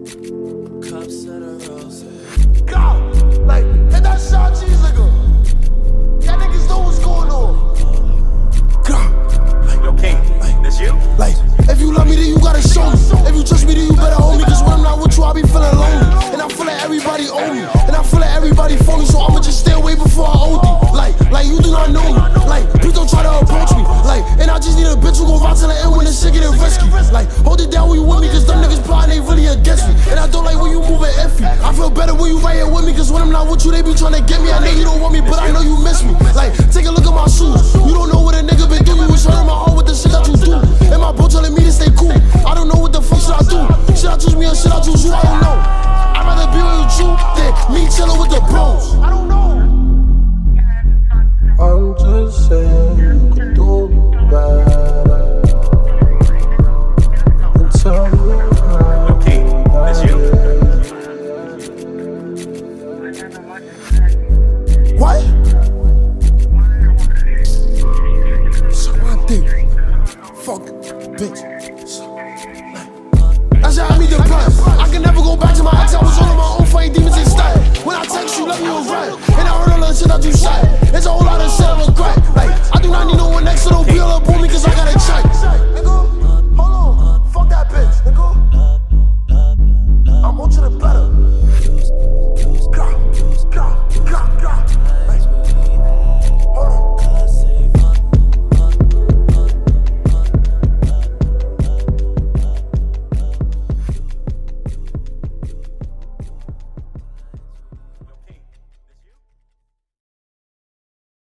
Cups of the rose. God, like, hit that shot cheese ago. Y'all niggas know what's going on. God, Like, yo, King, that's you? like, if you love me, then you gotta show me. If you trust me, then you better hold me. Cause when I'm not with you, I be feeling lonely. And I feel like everybody owe me. And I feel like everybody phony. So I'ma just stay away before I OD. Like you do not know me. Like, please don't try to approach me. Like, and I just need a bitch who gon' ride till the end when the shit getting risky. Like, hold it down when you with me. Cause them niggas plotting, they really against me. And I don't like when you moving iffy. I feel better when you right here with me. Cause when I'm not with you, they be trying to get me. I know you don't want me, but I know you miss me. Like, take a look at my shoes. You don't know what a nigga been through. You was hurting my heart with the shit that you do. And my bro telling me to stay cool. I don't know what the fuck should I do. Should I choose me or should I choose you? I don't know. I'd rather be with you than me chilling with the bros. I don't know. I'm just saying you could do better. And tell me how. Okay, that's you? What? Suck my dick. Fuck, bitch. That's how I meet the plan. I can never go back to my ex. I was all on my own fighting demons instead. When I text you, let me right. And I heard all the shit that you said. It's a whole lot of shit I regret. Like, I do not need no one next to no be all up on me. Cause I got